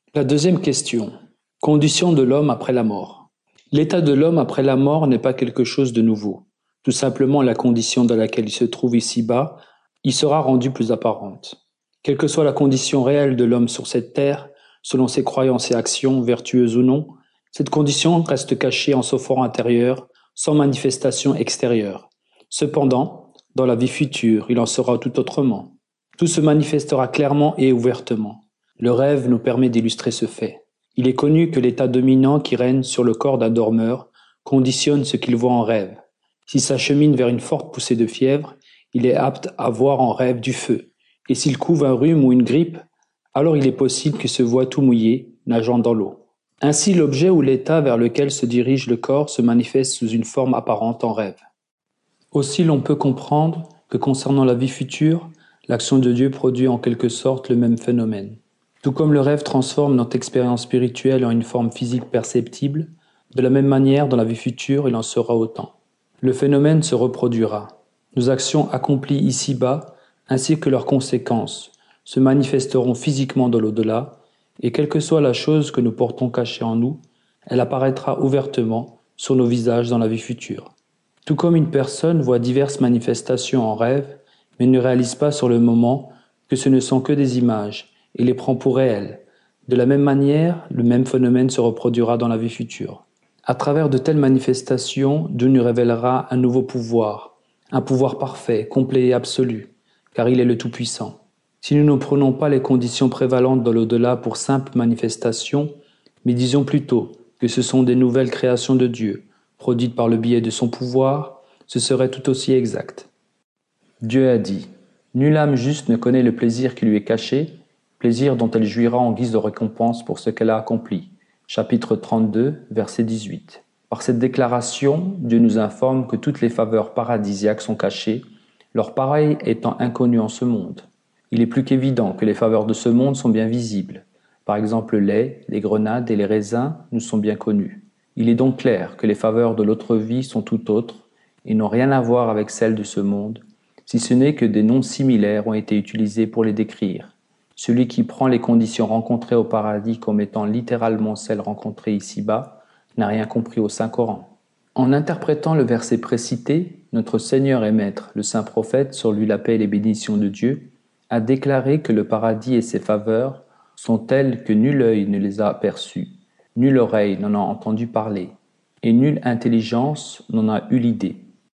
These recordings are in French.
La deuxième question. Condition de l'homme après la mort. L'état de l'homme après la mort n'est pas quelque chose de nouveau. Tout simplement, la condition dans laquelle il se trouve ici-bas y sera rendue plus apparente. Quelle que soit la condition réelle de l'homme sur cette terre, selon ses croyances et actions, vertueuses ou non, cette condition reste cachée en son fort intérieur, sans manifestation extérieure. Cependant, dans la vie future, il en sera tout autrement. Tout se manifestera clairement et ouvertement. Le rêve nous permet d'illustrer ce fait. Il est connu que l'état dominant qui règne sur le corps d'un dormeur conditionne ce qu'il voit en rêve. S'il s'achemine vers une forte poussée de fièvre, il est apte à voir en rêve du feu. Et s'il couve un rhume ou une grippe, alors il est possible qu'il se voie tout mouillé, nageant dans l'eau. Ainsi, l'objet ou l'état vers lequel se dirige le corps se manifeste sous une forme apparente en rêve. Aussi, l'on peut comprendre que concernant la vie future, l'action de Dieu produit en quelque sorte le même phénomène. Tout comme le rêve transforme notre expérience spirituelle en une forme physique perceptible, de la même manière, dans la vie future, il en sera autant. Le phénomène se reproduira. Nos actions accomplies ici-bas, ainsi que leurs conséquences, se manifesteront physiquement dans l'au-delà, et quelle que soit la chose que nous portons cachée en nous, elle apparaîtra ouvertement sur nos visages dans la vie future. Tout comme une personne voit diverses manifestations en rêve, mais ne réalise pas sur le moment que ce ne sont que des images, et les prend pour réelles. De la même manière, le même phénomène se reproduira dans la vie future. À travers de telles manifestations, Dieu nous révélera un nouveau pouvoir, un pouvoir parfait, complet et absolu, car il est le Tout-Puissant. Si nous ne prenons pas les conditions prévalentes dans l'au-delà pour simples manifestations, mais disons plutôt que ce sont des nouvelles créations de Dieu, produites par le biais de son pouvoir, ce serait tout aussi exact. Dieu a dit « Nulle âme juste ne connaît le plaisir qui lui est caché, plaisir dont elle jouira en guise de récompense pour ce qu'elle a accompli. » Chapitre 32, verset 18. Par cette déclaration, Dieu nous informe que toutes les faveurs paradisiaques sont cachées, leur pareil étant inconnu en ce monde. Il est plus qu'évident que les faveurs de ce monde sont bien visibles. Par exemple, le lait, les grenades et les raisins nous sont bien connus. Il est donc clair que les faveurs de l'autre vie sont tout autres et n'ont rien à voir avec celles de ce monde, si ce n'est que des noms similaires ont été utilisés pour les décrire. Celui qui prend les conditions rencontrées au paradis comme étant littéralement celles rencontrées ici-bas n'a rien compris au Saint-Coran. En interprétant le verset précité, notre Seigneur et Maître, le Saint Prophète, sur lui la paix et les bénédictions de Dieu, a déclaré que le paradis et ses faveurs sont telles que nul œil ne les a aperçues, nulle oreille n'en a entendu parler, et nulle intelligence n'en a eu l'idée.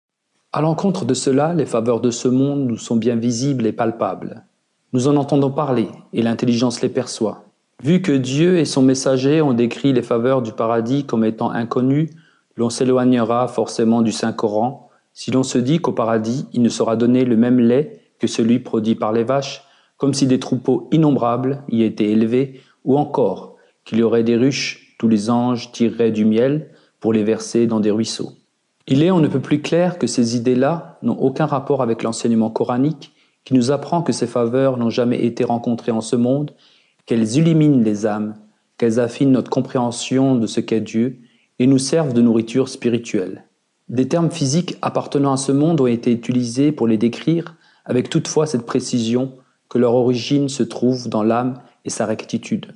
À l'encontre de cela, les faveurs de ce monde nous sont bien visibles et palpables. Nous en entendons parler, et l'intelligence les perçoit. Vu que Dieu et son messager ont décrit les faveurs du paradis comme étant inconnues, l'on s'éloignera forcément du Saint-Coran si l'on se dit qu'au paradis, il ne sera donné le même lait que celui produit par les vaches, comme si des troupeaux innombrables y étaient élevés, ou encore qu'il y aurait des ruches, tous les anges tireraient du miel pour les verser dans des ruisseaux. Il est on ne peut plus clair que ces idées-là n'ont aucun rapport avec l'enseignement coranique qui nous apprend que ces faveurs n'ont jamais été rencontrées en ce monde, qu'elles illuminent les âmes, qu'elles affinent notre compréhension de ce qu'est Dieu et nous servent de nourriture spirituelle. Des termes physiques appartenant à ce monde ont été utilisés pour les décrire, avec toutefois cette précision que leur origine se trouve dans l'âme et sa rectitude.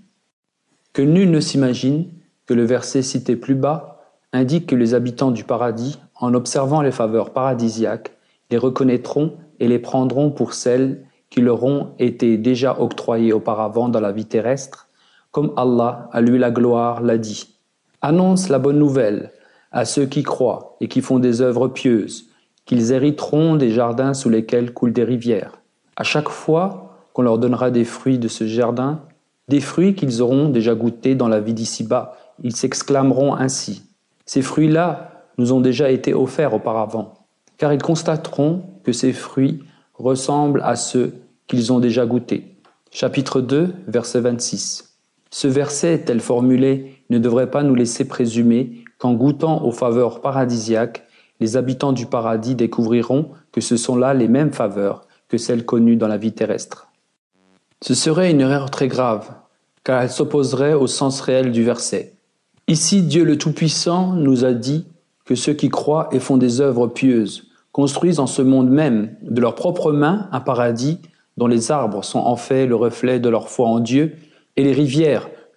Que nul ne s'imagine que le verset cité plus bas indique que les habitants du paradis, en observant les faveurs paradisiaques, les reconnaîtront et les prendront pour celles qui leur ont été déjà octroyées auparavant dans la vie terrestre, comme Allah, à lui la gloire, l'a dit. Annonce la bonne nouvelle à ceux qui croient et qui font des œuvres pieuses, qu'ils hériteront des jardins sous lesquels coulent des rivières. À chaque fois qu'on leur donnera des fruits de ce jardin, des fruits qu'ils auront déjà goûtés dans la vie d'ici-bas, ils s'exclameront ainsi. Ces fruits-là nous ont déjà été offerts auparavant, car ils constateront que ces fruits ressemblent à ceux qu'ils ont déjà goûtés. Chapitre 2, verset 26. Ce verset, tel formulé, ne devrait pas nous laisser présumer qu'en goûtant aux faveurs paradisiaques, les habitants du paradis découvriront que ce sont là les mêmes faveurs que celles connues dans la vie terrestre. Ce serait une erreur très grave, car elle s'opposerait au sens réel du verset. Ici, Dieu le Tout-Puissant nous a dit que ceux qui croient et font des œuvres pieuses construisent en ce monde même, de leurs propres mains, un paradis dont les arbres sont en fait le reflet de leur foi en Dieu, et les rivières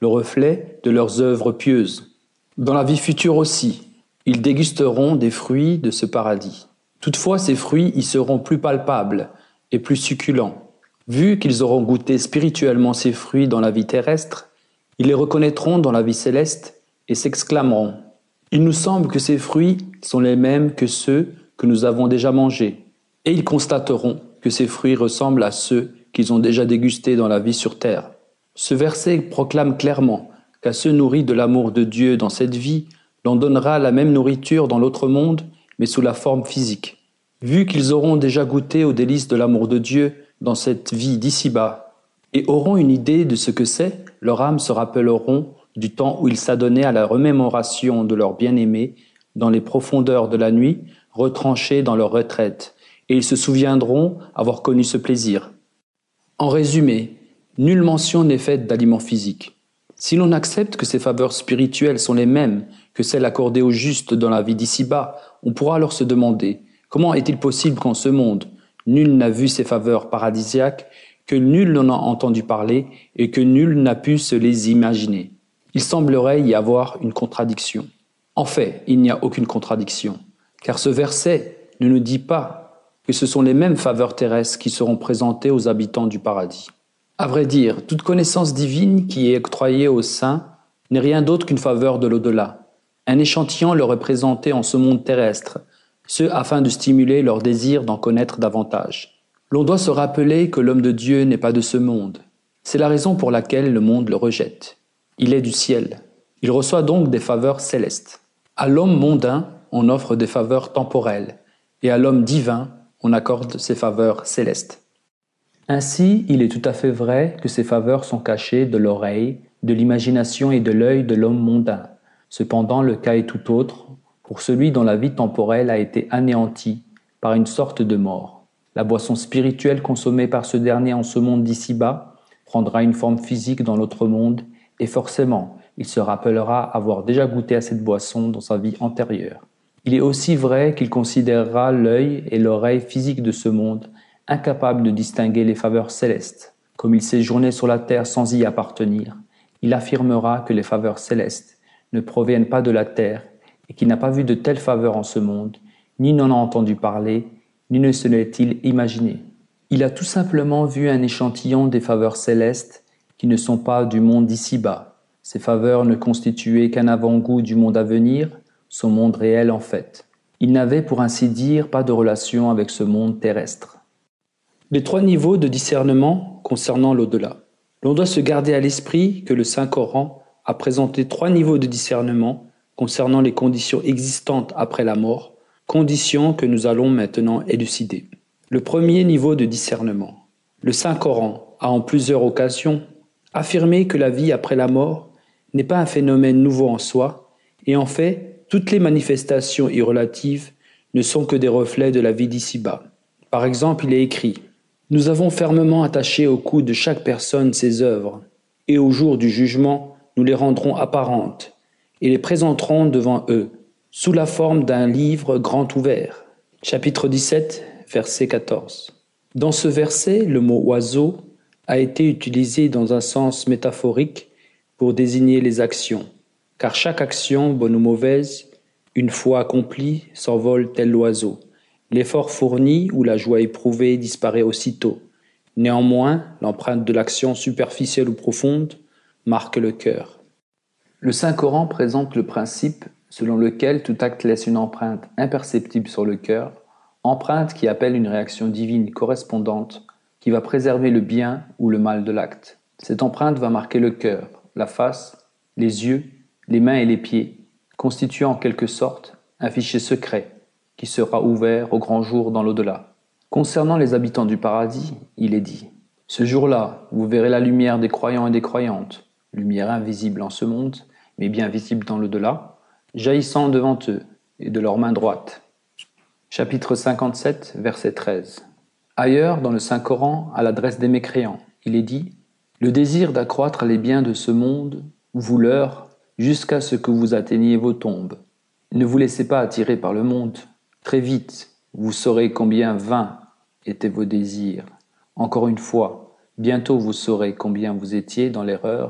le reflet de leurs œuvres pieuses. Dans la vie future aussi, ils dégusteront des fruits de ce paradis. Toutefois, ces fruits y seront plus palpables et plus succulents. Vu qu'ils auront goûté spirituellement ces fruits dans la vie terrestre, ils les reconnaîtront dans la vie céleste et s'exclameront : il nous semble que ces fruits sont les mêmes que ceux que nous avons déjà mangés. Et ils constateront que ces fruits ressemblent à ceux qu'ils ont déjà dégustés dans la vie sur terre. Ce verset proclame clairement qu'à ceux nourris de l'amour de Dieu dans cette vie, l'on donnera la même nourriture dans l'autre monde, mais sous la forme physique. Vu qu'ils auront déjà goûté aux délices de l'amour de Dieu dans cette vie d'ici-bas, et auront une idée de ce que c'est, leurs âmes se rappelleront du temps où ils s'adonnaient à la remémoration de leur bien-aimé dans les profondeurs de la nuit, retranchés dans leur retraite, et ils se souviendront avoir connu ce plaisir. En résumé, nulle mention n'est faite d'aliments physiques. Si l'on accepte que ces faveurs spirituelles sont les mêmes que celles accordées aux justes dans la vie d'ici-bas, on pourra alors se demander comment est-il possible qu'en ce monde, nul n'a vu ces faveurs paradisiaques, que nul n'en a entendu parler et que nul n'a pu se les imaginer. Il semblerait y avoir une contradiction. En fait, il n'y a aucune contradiction, car ce verset ne nous dit pas que ce sont les mêmes faveurs terrestres qui seront présentées aux habitants du paradis. À vrai dire, toute connaissance divine qui est octroyée aux saints n'est rien d'autre qu'une faveur de l'au-delà. Un échantillon leur est présenté en ce monde terrestre, ce afin de stimuler leur désir d'en connaître davantage. L'on doit se rappeler que l'homme de Dieu n'est pas de ce monde. C'est la raison pour laquelle le monde le rejette. Il est du ciel. Il reçoit donc des faveurs célestes. À l'homme mondain, on offre des faveurs temporelles, et à l'homme divin, on accorde ses faveurs célestes. Ainsi, il est tout à fait vrai que ces faveurs sont cachées de l'oreille, de l'imagination et de l'œil de l'homme mondain. Cependant, le cas est tout autre pour celui dont la vie temporelle a été anéantie par une sorte de mort. La boisson spirituelle consommée par ce dernier en ce monde d'ici-bas prendra une forme physique dans l'autre monde, et forcément, il se rappellera avoir déjà goûté à cette boisson dans sa vie antérieure. Il est aussi vrai qu'il considérera l'œil et l'oreille physiques de ce monde incapable de distinguer les faveurs célestes. Comme il séjournait sur la terre sans y appartenir, il affirmera que les faveurs célestes ne proviennent pas de la terre et qu'il n'a pas vu de telles faveurs en ce monde, ni n'en a entendu parler, ni ne se l'est-il imaginé. Il a tout simplement vu un échantillon des faveurs célestes qui ne sont pas du monde d'ici-bas. Ces faveurs ne constituaient qu'un avant-goût du monde à venir, son monde réel en fait. Il n'avait pour ainsi dire pas de relation avec ce monde terrestre. Les 3 niveaux de discernement concernant l'au-delà. L'on doit se garder à l'esprit que le Saint-Coran a présenté 3 niveaux de discernement concernant les conditions existantes après la mort, conditions que nous allons maintenant élucider. Le premier niveau de discernement. Le Saint-Coran a en plusieurs occasions affirmé que la vie après la mort n'est pas un phénomène nouveau en soi, et en fait, toutes les manifestations y relatives ne sont que des reflets de la vie d'ici-bas. Par exemple, il est écrit : nous avons fermement attaché au cou de chaque personne ses œuvres, et au jour du jugement, nous les rendrons apparentes, et les présenterons devant eux, sous la forme d'un livre grand ouvert. Chapitre 17, verset 14. Dans ce verset, le mot oiseau a été utilisé dans un sens métaphorique pour désigner les actions, car chaque action, bonne ou mauvaise, une fois accomplie, s'envole tel l'oiseau. L'effort fourni ou la joie éprouvée disparaît aussitôt. Néanmoins, l'empreinte de l'action superficielle ou profonde marque le cœur. Le Saint-Coran présente le principe selon lequel tout acte laisse une empreinte imperceptible sur le cœur, empreinte qui appelle une réaction divine correspondante qui va préserver le bien ou le mal de l'acte. Cette empreinte va marquer le cœur, la face, les yeux, les mains et les pieds, constituant en quelque sorte un fichier secret qui sera ouvert au grand jour dans l'au-delà. Concernant les habitants du paradis, il est dit : ce jour-là, vous verrez la lumière des croyants et des croyantes, lumière invisible en ce monde, mais bien visible dans l'au-delà, jaillissant devant eux et de leur main droite. Chapitre 57, verset 13. Ailleurs, dans le Saint-Coran, à l'adresse des mécréants, il est dit : le désir d'accroître les biens de ce monde vous leurre jusqu'à ce que vous atteigniez vos tombes. Ne vous laissez pas attirer par le monde. Très vite, vous saurez combien vains étaient vos désirs. Encore une fois, bientôt vous saurez combien vous étiez dans l'erreur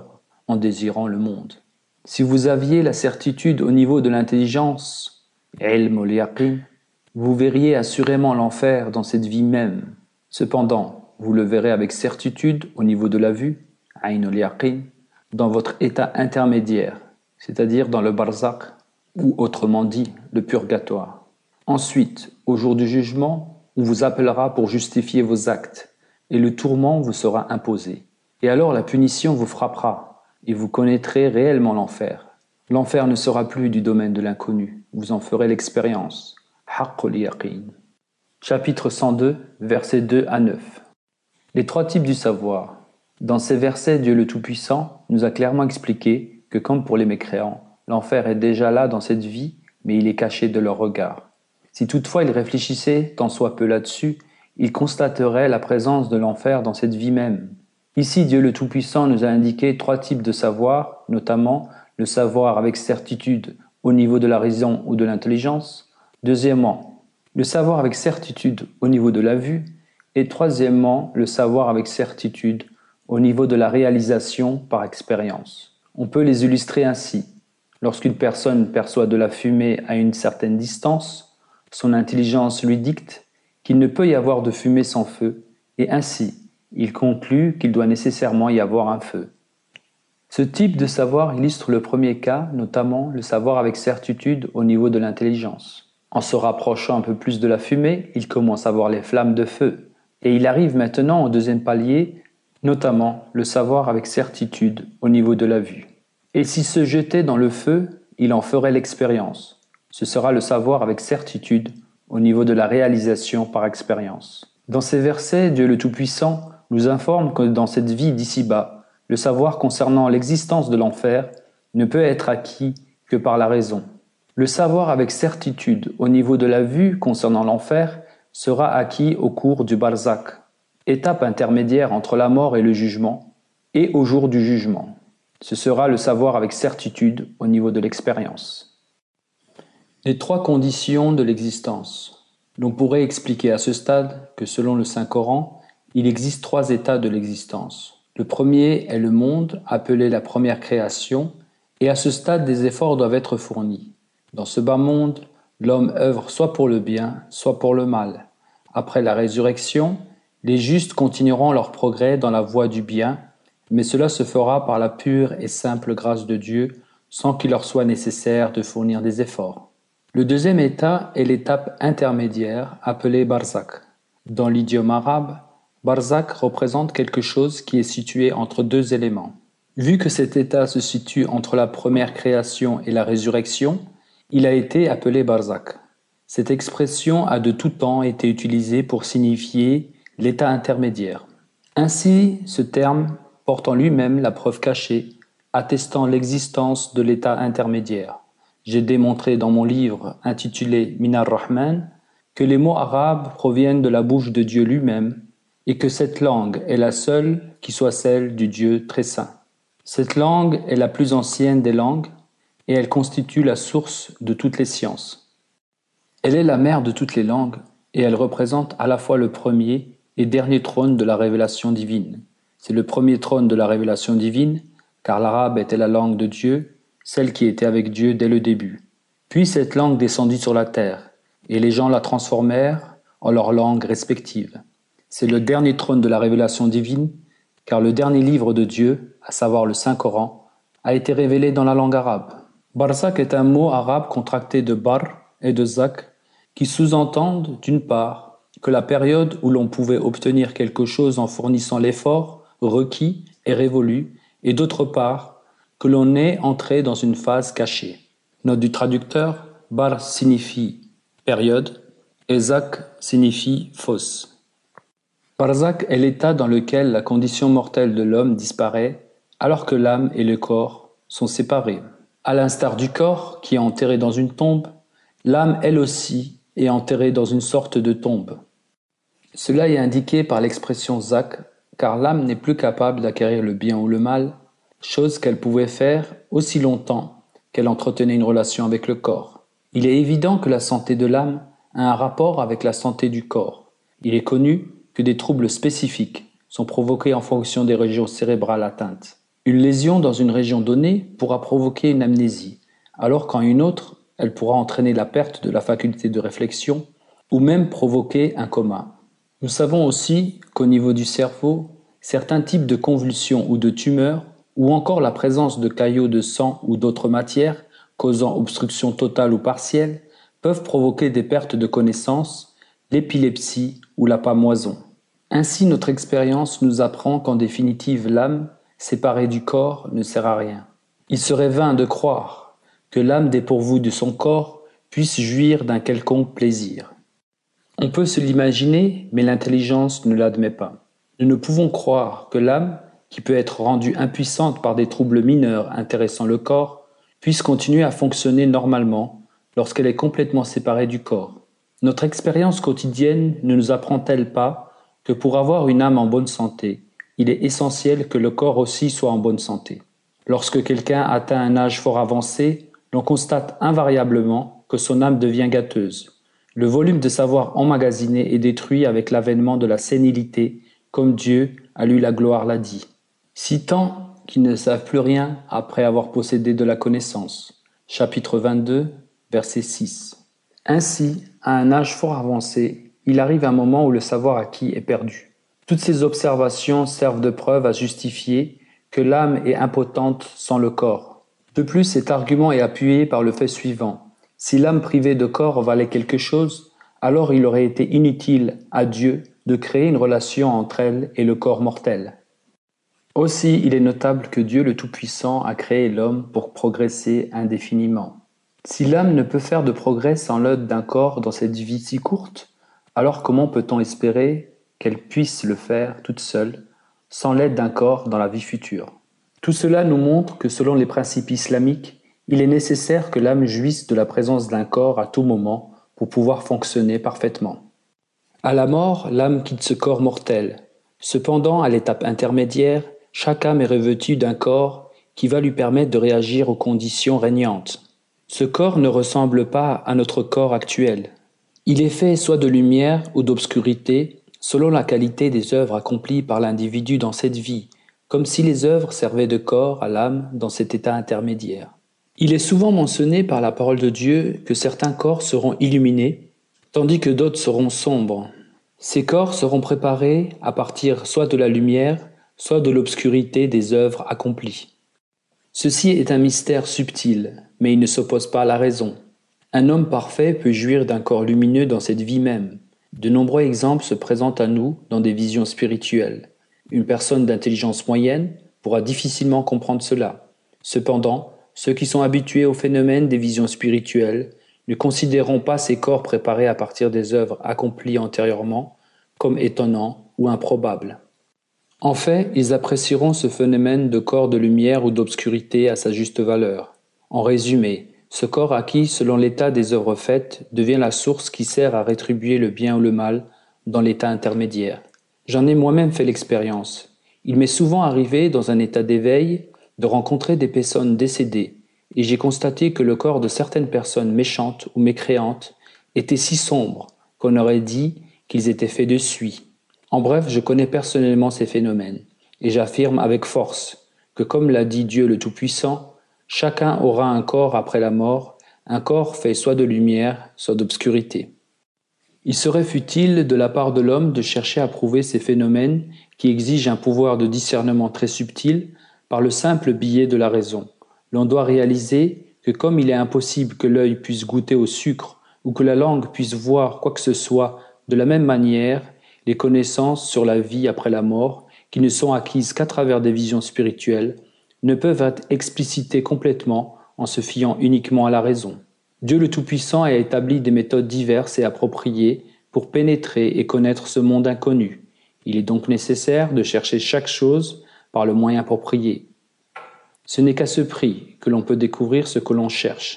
en désirant le monde. Si vous aviez la certitude au niveau de l'intelligence, ilm al-yaqin, vous verriez assurément l'enfer dans cette vie même. Cependant, vous le verrez avec certitude au niveau de la vue, ayn al-yaqin, dans votre état intermédiaire, c'est-à-dire dans le barzakh, ou autrement dit, le purgatoire. Ensuite, au jour du jugement, on vous appellera pour justifier vos actes, et le tourment vous sera imposé. Et alors la punition vous frappera, et vous connaîtrez réellement l'enfer. L'enfer ne sera plus du domaine de l'inconnu, vous en ferez l'expérience. Haqqul yaqin. Chapitre 102, versets 2 à 9. Les trois types du savoir. Dans ces versets, Dieu le Tout-Puissant nous a clairement expliqué que comme pour les mécréants, l'enfer est déjà là dans cette vie, mais il est caché de leur regard. Si toutefois ils réfléchissaient tant soit peu là-dessus, ils constateraient la présence de l'enfer dans cette vie même. Ici, Dieu le Tout-Puissant nous a indiqué trois types de savoir, notamment le savoir avec certitude au niveau de la raison ou de l'intelligence. Deuxièmement, le savoir avec certitude au niveau de la vue. Et troisièmement, le savoir avec certitude au niveau de la réalisation par expérience. On peut les illustrer ainsi. Lorsqu'une personne perçoit de la fumée à une certaine distance, son intelligence lui dicte qu'il ne peut y avoir de fumée sans feu, et ainsi, il conclut qu'il doit nécessairement y avoir un feu. Ce type de savoir illustre le premier cas, notamment le savoir avec certitude au niveau de l'intelligence. En se rapprochant un peu plus de la fumée, il commence à voir les flammes de feu. Et il arrive maintenant au deuxième palier, notamment le savoir avec certitude au niveau de la vue. Et s'il se jetait dans le feu, il en ferait l'expérience. Ce sera le savoir avec certitude au niveau de la réalisation par expérience. Dans ces versets, Dieu le Tout-Puissant nous informe que dans cette vie d'ici-bas, le savoir concernant l'existence de l'enfer ne peut être acquis que par la raison. Le savoir avec certitude au niveau de la vue concernant l'enfer sera acquis au cours du barzakh, étape intermédiaire entre la mort et le jugement, et au jour du jugement. Ce sera le savoir avec certitude au niveau de l'expérience. Les trois conditions de l'existence. L'on pourrait expliquer à ce stade que selon le Saint-Coran, il existe trois états de l'existence. Le premier est le monde, appelé la première création, et à ce stade des efforts doivent être fournis. Dans ce bas monde, l'homme œuvre soit pour le bien, soit pour le mal. Après la résurrection, les justes continueront leur progrès dans la voie du bien, mais cela se fera par la pure et simple grâce de Dieu, sans qu'il leur soit nécessaire de fournir des efforts. Le deuxième état est l'étape intermédiaire, appelée barzakh. Dans l'idiome arabe, barzakh représente quelque chose qui est situé entre deux éléments. Vu que cet état se situe entre la première création et la résurrection, il a été appelé barzakh. Cette expression a de tout temps été utilisée pour signifier l'état intermédiaire. Ainsi, ce terme porte en lui-même la preuve cachée, attestant l'existence de l'état intermédiaire. J'ai démontré dans mon livre intitulé Minar Rahman que les mots arabes proviennent de la bouche de Dieu lui-même et que cette langue est la seule qui soit celle du Dieu très saint. Cette langue est la plus ancienne des langues et elle constitue la source de toutes les sciences. Elle est la mère de toutes les langues et elle représente à la fois le premier et dernier trône de la révélation divine. C'est le premier trône de la révélation divine, car l'arabe était la langue de Dieu, celle qui était avec Dieu dès le début. Puis cette langue descendit sur la terre, et les gens la transformèrent en leur langue respective. C'est le dernier trône de la révélation divine, car le dernier livre de Dieu, à savoir le Saint-Coran, a été révélé dans la langue arabe. Barzakh est un mot arabe contracté de bar et de zak, qui sous-entendent, d'une part, que la période où l'on pouvait obtenir quelque chose en fournissant l'effort requis est révolue, et d'autre part, que l'on est entré dans une phase cachée. Note du traducteur, bar signifie période et zak signifie fosse. Barzakh est l'état dans lequel la condition mortelle de l'homme disparaît alors que l'âme et le corps sont séparés. À l'instar du corps qui est enterré dans une tombe, l'âme elle aussi est enterrée dans une sorte de tombe. Cela est indiqué par l'expression zak, car l'âme n'est plus capable d'acquérir le bien ou le mal, chose qu'elle pouvait faire aussi longtemps qu'elle entretenait une relation avec le corps. Il est évident que la santé de l'âme a un rapport avec la santé du corps. Il est connu que des troubles spécifiques sont provoqués en fonction des régions cérébrales atteintes. Une lésion dans une région donnée pourra provoquer une amnésie, alors qu'en une autre, elle pourra entraîner la perte de la faculté de réflexion ou même provoquer un coma. Nous savons aussi qu'au niveau du cerveau, certains types de convulsions ou de tumeurs, ou encore la présence de caillots de sang ou d'autres matières causant obstruction totale ou partielle, peuvent provoquer des pertes de connaissance, l'épilepsie ou la pâmoison. Ainsi, notre expérience nous apprend qu'en définitive, l'âme, séparée du corps, ne sert à rien. Il serait vain de croire que l'âme dépourvue de son corps puisse jouir d'un quelconque plaisir. On peut se l'imaginer, mais l'intelligence ne l'admet pas. Nous ne pouvons croire que l'âme, qui peut être rendue impuissante par des troubles mineurs intéressant le corps, puisse continuer à fonctionner normalement lorsqu'elle est complètement séparée du corps. Notre expérience quotidienne ne nous apprend-elle pas que pour avoir une âme en bonne santé, il est essentiel que le corps aussi soit en bonne santé. Lorsque quelqu'un atteint un âge fort avancé, l'on constate invariablement que son âme devient gâteuse. Le volume de savoir emmagasiné est détruit avec l'avènement de la sénilité, comme Dieu, à lui la gloire, l'a dit. Si tant qu'ils ne savent plus rien après avoir possédé de la connaissance. Chapitre 22, verset 6. Ainsi, à un âge fort avancé, il arrive un moment où le savoir acquis est perdu. Toutes ces observations servent de preuve à justifier que l'âme est impotente sans le corps. De plus, cet argument est appuyé par le fait suivant. Si l'âme privée de corps valait quelque chose, alors il aurait été inutile à Dieu de créer une relation entre elle et le corps mortel. Aussi, il est notable que Dieu le Tout-Puissant a créé l'homme pour progresser indéfiniment. Si l'âme ne peut faire de progrès sans l'aide d'un corps dans cette vie si courte, alors comment peut-on espérer qu'elle puisse le faire toute seule, sans l'aide d'un corps dans la vie future? Tout cela nous montre que selon les principes islamiques, il est nécessaire que l'âme jouisse de la présence d'un corps à tout moment pour pouvoir fonctionner parfaitement. À la mort, l'âme quitte ce corps mortel. Cependant, à l'étape intermédiaire, chaque âme est revêtue d'un corps qui va lui permettre de réagir aux conditions régnantes. Ce corps ne ressemble pas à notre corps actuel. Il est fait soit de lumière ou d'obscurité, selon la qualité des œuvres accomplies par l'individu dans cette vie, comme si les œuvres servaient de corps à l'âme dans cet état intermédiaire. Il est souvent mentionné par la parole de Dieu que certains corps seront illuminés, tandis que d'autres seront sombres. Ces corps seront préparés à partir soit de la lumière, soit de l'obscurité des œuvres accomplies. Ceci est un mystère subtil, mais il ne s'oppose pas à la raison. Un homme parfait peut jouir d'un corps lumineux dans cette vie même. De nombreux exemples se présentent à nous dans des visions spirituelles. Une personne d'intelligence moyenne pourra difficilement comprendre cela. Cependant, ceux qui sont habitués au phénomène des visions spirituelles ne considéreront pas ces corps préparés à partir des œuvres accomplies antérieurement comme étonnants ou improbables. En fait, ils apprécieront ce phénomène de corps de lumière ou d'obscurité à sa juste valeur. En résumé, ce corps acquis selon l'état des œuvres faites devient la source qui sert à rétribuer le bien ou le mal dans l'état intermédiaire. J'en ai moi-même fait l'expérience. Il m'est souvent arrivé, dans un état d'éveil, de rencontrer des personnes décédées, et j'ai constaté que le corps de certaines personnes méchantes ou mécréantes était si sombre qu'on aurait dit qu'ils étaient faits de suie. En bref, je connais personnellement ces phénomènes, et j'affirme avec force que, comme l'a dit Dieu le Tout-Puissant, chacun aura un corps après la mort, un corps fait soit de lumière, soit d'obscurité. Il serait futile de la part de l'homme de chercher à prouver ces phénomènes qui exigent un pouvoir de discernement très subtil par le simple biais de la raison. L'on doit réaliser que comme il est impossible que l'œil puisse goûter au sucre ou que la langue puisse voir quoi que ce soit de la même manière, les connaissances sur la vie après la mort, qui ne sont acquises qu'à travers des visions spirituelles, ne peuvent être explicitées complètement en se fiant uniquement à la raison. Dieu le Tout-Puissant a établi des méthodes diverses et appropriées pour pénétrer et connaître ce monde inconnu. Il est donc nécessaire de chercher chaque chose par le moyen approprié. Ce n'est qu'à ce prix que l'on peut découvrir ce que l'on cherche.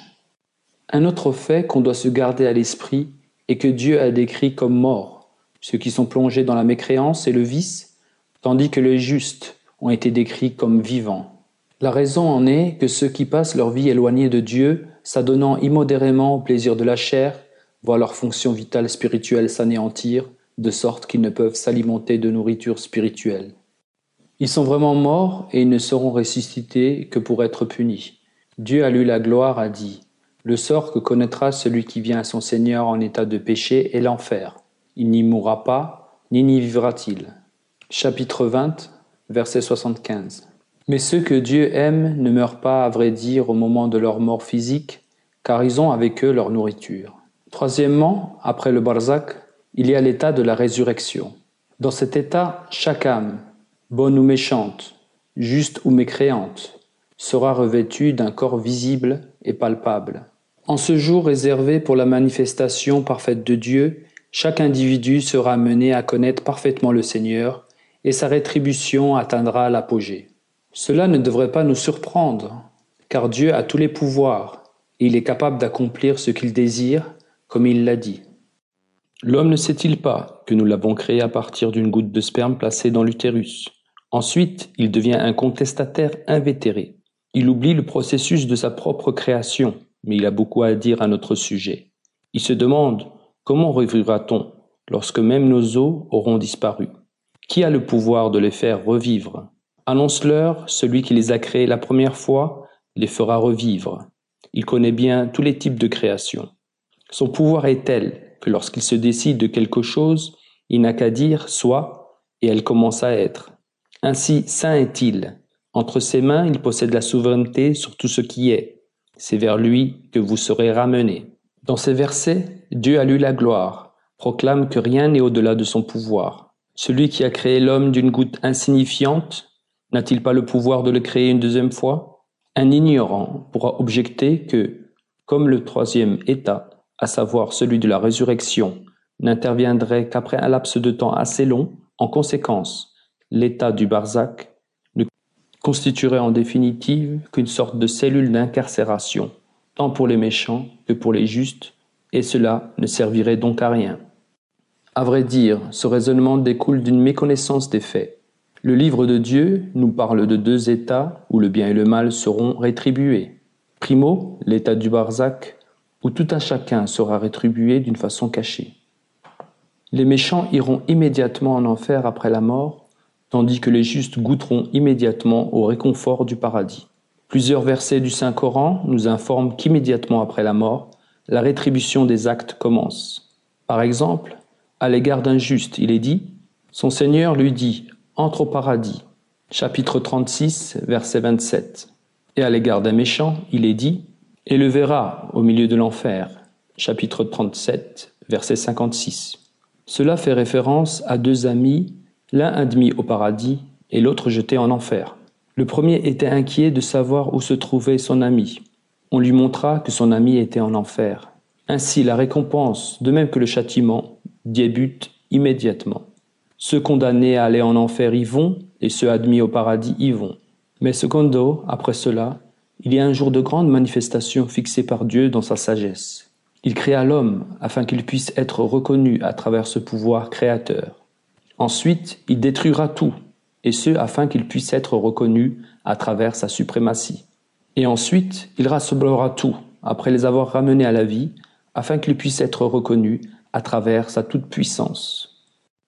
Un autre fait qu'on doit se garder à l'esprit est que Dieu a décrit comme morts ceux qui sont plongés dans la mécréance et le vice, tandis que les justes ont été décrits comme vivants. La raison en est que ceux qui passent leur vie éloignés de Dieu, s'adonnant immodérément au plaisir de la chair, voient leur fonction vitale spirituelle s'anéantir, de sorte qu'ils ne peuvent s'alimenter de nourriture spirituelle. Ils sont vraiment morts et ils ne seront ressuscités que pour être punis. Dieu à lui la gloire a dit, le sort que connaîtra celui qui vient à son Seigneur en état de péché est l'enfer. Il n'y mourra pas, ni n'y vivra-t-il. Chapitre 20, verset 75. Mais ceux que Dieu aime ne meurent pas, à vrai dire, au moment de leur mort physique, car ils ont avec eux leur nourriture. Troisièmement, après le barzakh, il y a l'état de la résurrection. Dans cet état, chaque âme, bonne ou méchante, juste ou mécréante, sera revêtue d'un corps visible et palpable. En ce jour réservé pour la manifestation parfaite de Dieu, chaque individu sera amené à connaître parfaitement le Seigneur et sa rétribution atteindra l'apogée. Cela ne devrait pas nous surprendre, car Dieu a tous les pouvoirs et il est capable d'accomplir ce qu'il désire, comme il l'a dit. L'homme ne sait-il pas que nous l'avons créé à partir d'une goutte de sperme placée dans l'utérus? Ensuite, il devient un contestataire invétéré. Il oublie le processus de sa propre création, mais il a beaucoup à dire à notre sujet. Il se demande comment revivra-t-on lorsque même nos os auront disparu? Qui a le pouvoir de les faire revivre? Annonce-leur, celui qui les a créés la première fois les fera revivre. Il connaît bien tous les types de création. Son pouvoir est tel que lorsqu'il se décide de quelque chose, il n'a qu'à dire « soit » et elle commence à être. Ainsi saint est-il. Entre ses mains, il possède la souveraineté sur tout ce qui est. C'est vers lui que vous serez ramenés. Dans ces versets, Dieu a lu la gloire, proclame que rien n'est au-delà de son pouvoir. Celui qui a créé l'homme d'une goutte insignifiante, n'a-t-il pas le pouvoir de le créer une deuxième fois? Un ignorant pourra objecter que, comme le troisième état, à savoir celui de la résurrection, n'interviendrait qu'après un laps de temps assez long, en conséquence, l'état du barzakh ne constituerait en définitive qu'une sorte de cellule d'incarcération, tant pour les méchants que pour les justes, et cela ne servirait donc à rien. À vrai dire, ce raisonnement découle d'une méconnaissance des faits. Le livre de Dieu nous parle de deux états où le bien et le mal seront rétribués. Primo, l'état du barzakh, où tout un chacun sera rétribué d'une façon cachée. Les méchants iront immédiatement en enfer après la mort, tandis que les justes goûteront immédiatement au réconfort du paradis. Plusieurs versets du Saint-Coran nous informent qu'immédiatement après la mort, la rétribution des actes commence. Par exemple, à l'égard d'un juste, il est dit « Son Seigneur lui dit « Entre au paradis » chapitre 36, verset 27. Et à l'égard d'un méchant, il est dit « Et le verra au milieu de l'enfer » chapitre 37, verset 56. Cela fait référence à deux amis, l'un admis au paradis et l'autre jeté en enfer. Le premier était inquiet de savoir où se trouvait son ami. On lui montra que son ami était en enfer. Ainsi, la récompense, de même que le châtiment, débute immédiatement. Ceux condamnés à aller en enfer y vont, et ceux admis au paradis y vont. Mais secondo, après cela, il y a un jour de grande manifestation fixé par Dieu dans sa sagesse. Il créa l'homme afin qu'il puisse être reconnu à travers ce pouvoir créateur. Ensuite, il détruira tout, et ce afin qu'il puisse être reconnu à travers sa suprématie. Et ensuite, il rassemblera tout, après les avoir ramenés à la vie, afin qu'il puisse être reconnu à travers sa toute-puissance.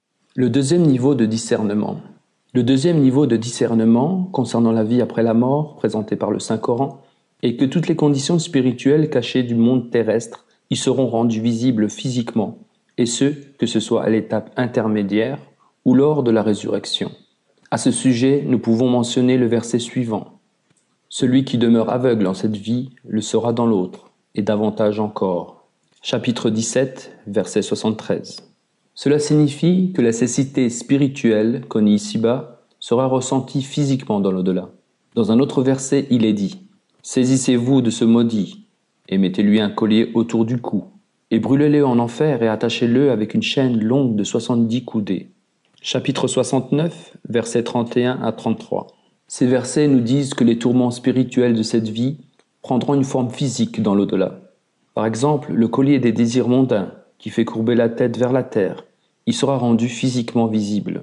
Le deuxième niveau de discernement. Le deuxième niveau de discernement concernant la vie après la mort, présenté par le Saint-Coran, est que toutes les conditions spirituelles cachées du monde terrestre y seront rendues visibles physiquement, et ce, que ce soit à l'étape intermédiaire ou lors de la résurrection. À ce sujet, nous pouvons mentionner le verset suivant. Celui qui demeure aveugle en cette vie le sera dans l'autre, et davantage encore. Chapitre 17, verset 73. Cela signifie que la cécité spirituelle connue ici-bas sera ressentie physiquement dans l'au-delà. Dans un autre verset, il est dit « Saisissez-vous de ce maudit, et mettez-lui un collier autour du cou, et brûlez-le en enfer et attachez-le avec une chaîne longue de 70 coudées. » Chapitre 69, versets 31 à 33. Ces versets nous disent que les tourments spirituels de cette vie prendront une forme physique dans l'au-delà. Par exemple, le collier des désirs mondains, qui fait courber la tête vers la terre, il sera rendu physiquement visible.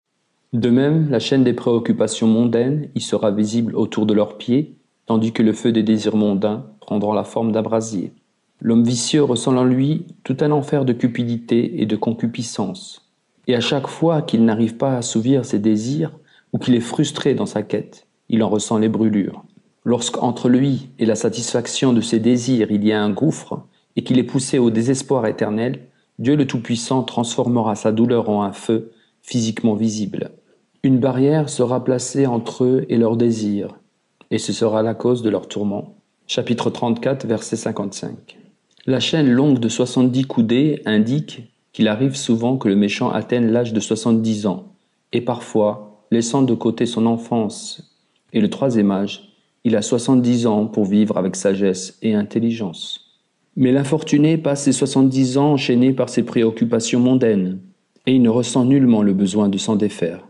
De même, la chaîne des préoccupations mondaines y sera visible autour de leurs pieds, tandis que le feu des désirs mondains prendra la forme d'un brasier. L'homme vicieux ressent en lui tout un enfer de cupidité et de concupiscence. Et à chaque fois qu'il n'arrive pas à assouvir ses désirs ou qu'il est frustré dans sa quête, il en ressent les brûlures. Lorsqu'entre lui et la satisfaction de ses désirs il y a un gouffre, et qu'il est poussé au désespoir éternel, Dieu le Tout-Puissant transformera sa douleur en un feu physiquement visible. Une barrière sera placée entre eux et leurs désirs, et ce sera la cause de leur tourment. Chapitre 34, verset 55. La chaîne longue de 70 coudées indique qu'il arrive souvent que le méchant atteigne l'âge de 70 ans, et parfois, laissant de côté son enfance et le troisième âge, il a 70 ans pour vivre avec sagesse et intelligence. Mais l'infortuné passe ses 70 ans enchaîné par ses préoccupations mondaines, et il ne ressent nullement le besoin de s'en défaire.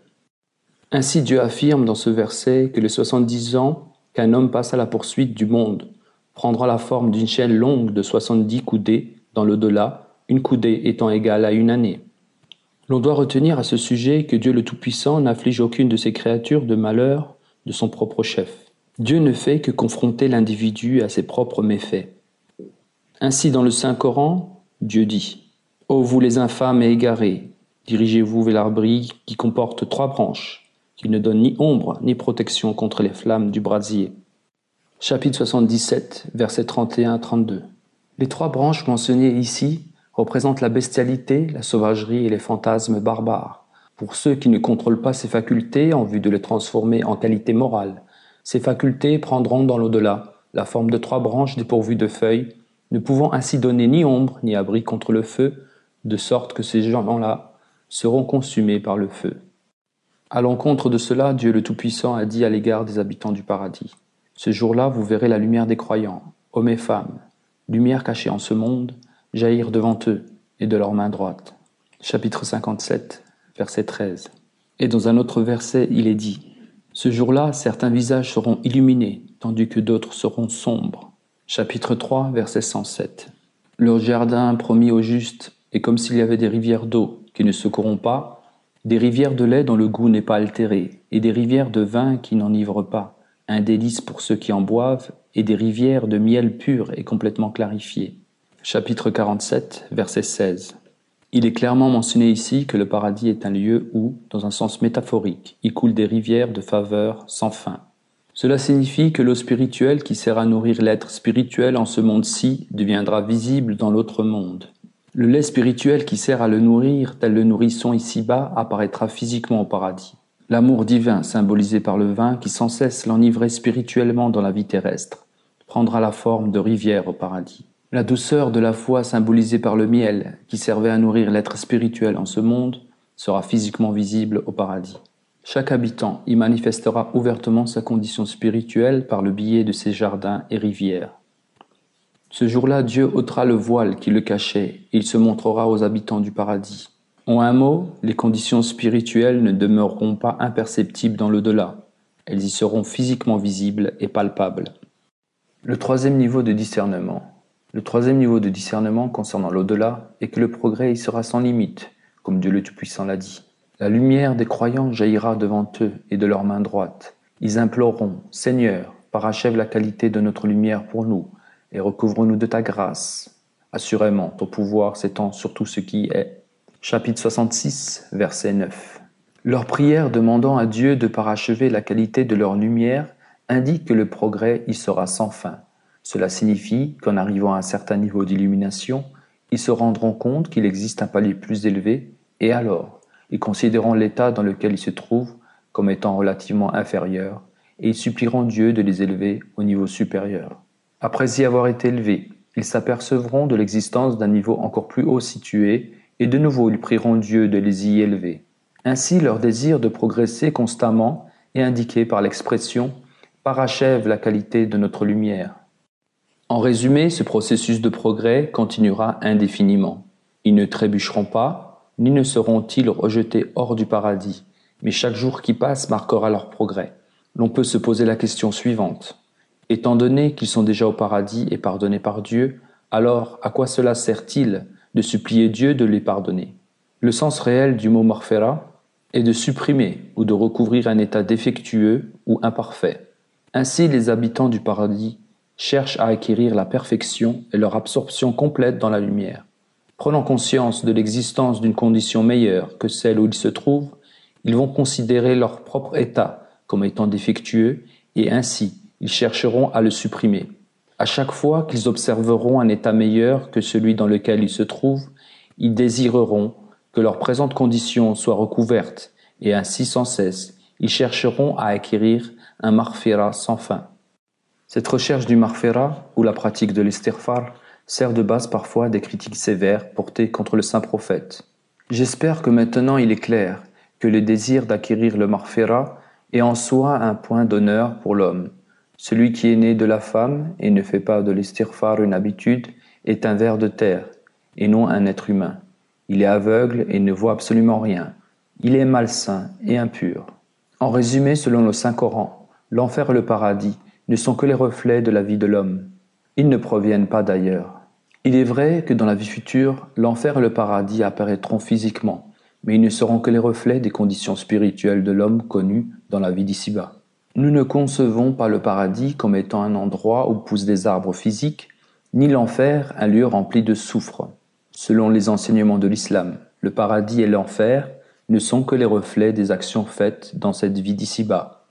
Ainsi Dieu affirme dans ce verset que les 70 ans qu'un homme passe à la poursuite du monde prendra la forme d'une chaîne longue de 70 coudées dans l'au-delà, une coudée étant égale à une année. L'on doit retenir à ce sujet que Dieu le Tout-Puissant n'afflige aucune de ses créatures de malheur de son propre chef. Dieu ne fait que confronter l'individu à ses propres méfaits. Ainsi dans le Saint-Coran, Dieu dit « Ô vous les infâmes et égarés, dirigez-vous vers l'arbre qui comporte 3 branches, qui ne donne ni ombre ni protection contre les flammes du brasier. » Chapitre 77, versets 31-32. Les 3 branches mentionnées ici représentent la bestialité, la sauvagerie et les fantasmes barbares. Pour ceux qui ne contrôlent pas ces facultés en vue de les transformer en qualité morale, ces facultés prendront dans l'au-delà la forme de 3 branches dépourvues de feuilles, ne pouvant ainsi donner ni ombre ni abri contre le feu, de sorte que ces gens-là seront consumés par le feu. À l'encontre de cela, Dieu le Tout-Puissant a dit à l'égard des habitants du paradis : ce jour-là, vous verrez la lumière des croyants, hommes et femmes, lumière cachée en ce monde, jaillir devant eux et de leur main droite. Chapitre 57, verset 13. Et dans un autre verset, il est dit : ce jour-là, certains visages seront illuminés, tandis que d'autres seront sombres. Chapitre 3, verset 107. Leur jardin promis aux justes est comme s'il y avait des rivières d'eau qui ne se corrompent pas, des rivières de lait dont le goût n'est pas altéré, et des rivières de vin qui n'enivrent pas, un délice pour ceux qui en boivent, et des rivières de miel pur et complètement clarifié. Chapitre 47, verset 16. Il est clairement mentionné ici que le paradis est un lieu où, dans un sens métaphorique, il coule des rivières de faveur sans fin. Cela signifie que l'eau spirituelle qui sert à nourrir l'être spirituel en ce monde-ci deviendra visible dans l'autre monde. Le lait spirituel qui sert à le nourrir, tel le nourrisson ici-bas, apparaîtra physiquement au paradis. L'amour divin, symbolisé par le vin qui sans cesse l'enivrait spirituellement dans la vie terrestre, prendra la forme de rivière au paradis. La douceur de la foi, symbolisée par le miel, qui servait à nourrir l'être spirituel en ce monde, sera physiquement visible au paradis. Chaque habitant y manifestera ouvertement sa condition spirituelle par le biais de ses jardins et rivières. Ce jour-là, Dieu ôtera le voile qui le cachait, et il se montrera aux habitants du paradis. En un mot, les conditions spirituelles ne demeureront pas imperceptibles dans l'au-delà. Elles y seront physiquement visibles et palpables. Le troisième niveau de discernement. Le troisième niveau de discernement concernant l'au-delà est que le progrès y sera sans limite, comme Dieu le Tout-Puissant l'a dit. La lumière des croyants jaillira devant eux et de leur main droite. Ils imploreront : Seigneur, parachève la qualité de notre lumière pour nous, et recouvre-nous de ta grâce. Assurément, ton pouvoir s'étend sur tout ce qui est. Chapitre 66, verset 9. Leur prière demandant à Dieu de parachever la qualité de leur lumière indique que le progrès y sera sans fin. Cela signifie qu'en arrivant à un certain niveau d'illumination, ils se rendront compte qu'il existe un palier plus élevé, et alors, ils considéreront l'état dans lequel ils se trouvent comme étant relativement inférieur, et ils supplieront Dieu de les élever au niveau supérieur. Après y avoir été élevés, ils s'apercevront de l'existence d'un niveau encore plus haut situé, et de nouveau ils prieront Dieu de les y élever. Ainsi, leur désir de progresser constamment est indiqué par l'expression « parachève la qualité de notre lumière ». En résumé, ce processus de progrès continuera indéfiniment. Ils ne trébucheront pas, ni ne seront-ils rejetés hors du paradis, mais chaque jour qui passe marquera leur progrès. L'on peut se poser la question suivante. Étant donné qu'ils sont déjà au paradis et pardonnés par Dieu, alors à quoi cela sert-il de supplier Dieu de les pardonner ? Le sens réel du mot morphera est de supprimer ou de recouvrir un état défectueux ou imparfait. Ainsi, les habitants du paradis cherchent à acquérir la perfection et leur absorption complète dans la lumière. Prenant conscience de l'existence d'une condition meilleure que celle où ils se trouvent, Ils vont considérer leur propre état comme étant défectueux et ainsi ils chercheront à le supprimer. À chaque fois qu'ils observeront un état meilleur que celui dans lequel ils se trouvent, ils désireront que leur présente condition soit recouverte et ainsi sans cesse, ils chercheront à acquérir un maghfira sans fin. Cette recherche du maghfira ou la pratique de l'istighfar sert de base parfois à des critiques sévères portées contre le saint prophète. J'espère que maintenant il est clair que le désir d'acquérir le maghfira est en soi un point d'honneur pour l'homme. Celui qui est né de la femme et ne fait pas de l'istighfar une habitude est un ver de terre et non un être humain. Il est aveugle et ne voit absolument rien. Il est malsain et impur. En résumé, selon le Saint-Coran, l'enfer et le paradis ne sont que les reflets de la vie de l'homme. Ils ne proviennent pas d'ailleurs. Il est vrai que dans la vie future, l'enfer et le paradis apparaîtront physiquement, mais ils ne seront que les reflets des conditions spirituelles de l'homme connues dans la vie d'ici-bas. Nous ne concevons pas le paradis comme étant un endroit où poussent des arbres physiques, ni l'enfer un lieu rempli de soufre. Selon les enseignements de l'islam, le paradis et l'enfer ne sont que les reflets des actions faites dans cette vie d'ici-bas.